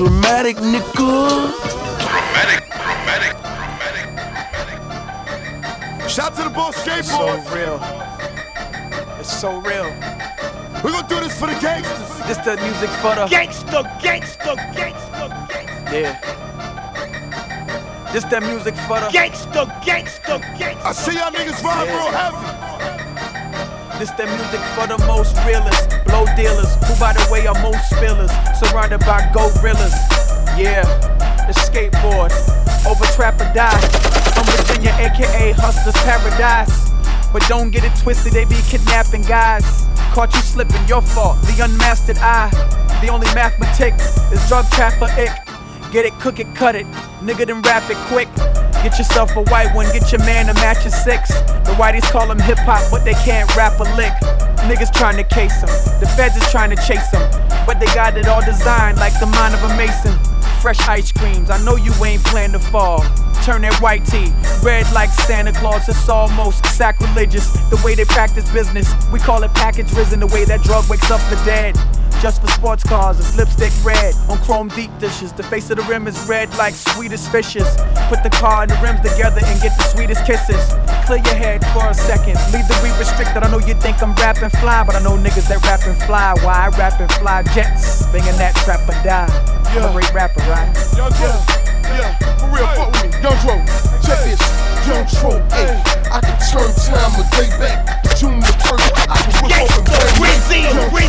dramatic, nigga. Dramatic. Shout to the Bull Skateboard. It's so real. It's so real. We're gonna do this for the gangsters. This the music for the Gangsta. Yeah. This that music for the Gangsta. I see y'all niggas ride real heavy. This that music for the most realest blow dealers, who by the way are most spillers, surrounded by gorillas. Yeah, the skateboard, over trap or die. From Virginia, aka Hustler's Paradise. But don't get it twisted, they be kidnapping guys. Caught you slipping, your fault, the unmastered eye. The only mathematic is drug traffic. Get it, cook it, cut it, nigga then rap it quick. Get yourself a white one, get your man a match of 6. The whiteys call him hip-hop, but they can't rap a lick. Niggas trying to case him, the feds is trying to chase him, but they got it all designed like the mind of a mason. Fresh ice creams, I know you ain't planned to fall. Turn that white tea, red like Santa Claus. It's almost sacrilegious, the way they practice business. We call it package risen, the way that drug wakes up the dead. Just for sports cars, it's lipstick red on chrome deep dishes. The face of the rim is red like sweetest fishes. Put the car and the rims together and get the sweetest kisses. Clear your head for a second, leave the weed restricted. I know you think I'm rapping fly, but I know niggas that rapping fly. Why I rapping fly jets, banging that trap or die. I'm a great rapper, right? Young Dro, yeah, for real, fuck with me. Young Dro, check this. Young Dro, ayy, I can turn time a day back. June the 1st, I can whip up and bang.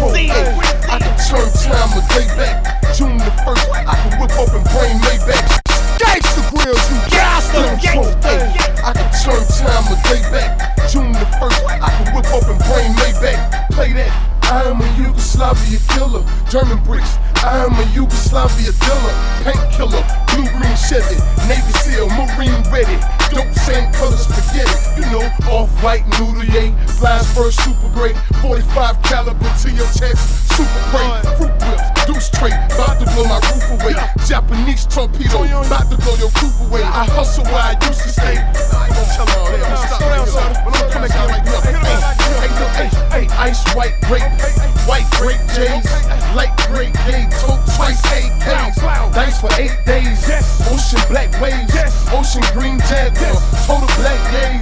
I can turn time a day back. June the 1st, I can whip up and bring Maybach. Gangsta grills, you gangsta. I can turn time a day back. June the 1st, I can whip up and bring Maybach. Play that. I am a Yugoslavia killer, German bricks. I am a Yugoslavia dealer, painkiller, blue-green Chevy, Navy SEAL, Marine ready, dope same color spaghetti. You know, off-white noodle, yeah, flies first, super great, 45 caliber to your chest, super great, fruit whips, deuce tray, bout to blow my roof away, Japanese torpedo, bout to blow your roof away. I hustle where I used to stay. I ain't gonna tell all that, I'm gonna stop right here, but I'm coming out like nothing. Hey, ice white grape J's, light gray gay, tote twice 8Ks, dice for 8 days, ocean black waves, ocean green Jaguar, total black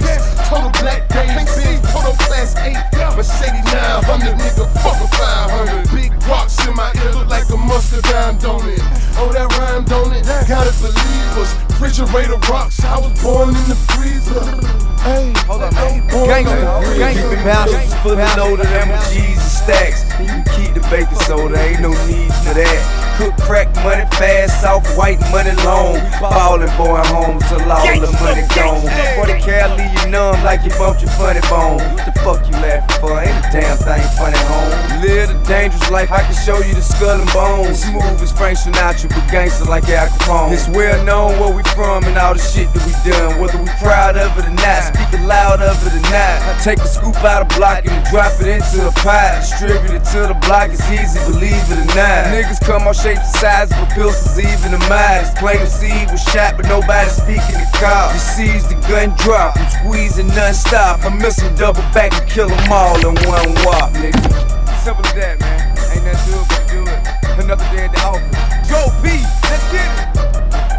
days, big total class 8, Mercedes 900, nigga, fuck a 500, big rocks in my ear, look like a mustard dime, don't it? Oh, that rhyme, don't it? Gotta believe us, refrigerator rocks, I was born in the freezer. Hey, hold on, man. Gangsta pouches fully loaded, them G's and stacks. You can keep the baking soda, ain't no need for that. Cook crack money fast, soft white money long. Ballin' going home till all the money gone. 40 cal leave you numb like you bumped your funny bone. What the fuck you laughing for? Ain't a damn thing funny home. Live the dangerous life, I can show you the skull and bones. Smooth as Frank Sinatra, but gangsta like Al Capone. It's well known where we from and all the shit that we done. Whether we proud of it or not, speaking loud of it or not. I take a scoop out of block and drop it into a pot. Distribute it to the block, it's easy, believe it or not. Niggas come all shapes and sizes, but pills is even the mind. It's plain to see was shot, but nobody speaking the cop. You seize the gun drop, I'm squeezing non-stop. I miss them double back and kill them all in one whop, nigga. Simple as that, man. Ain't nothing to it but do it. Another day at the office. Joe P, let's get it.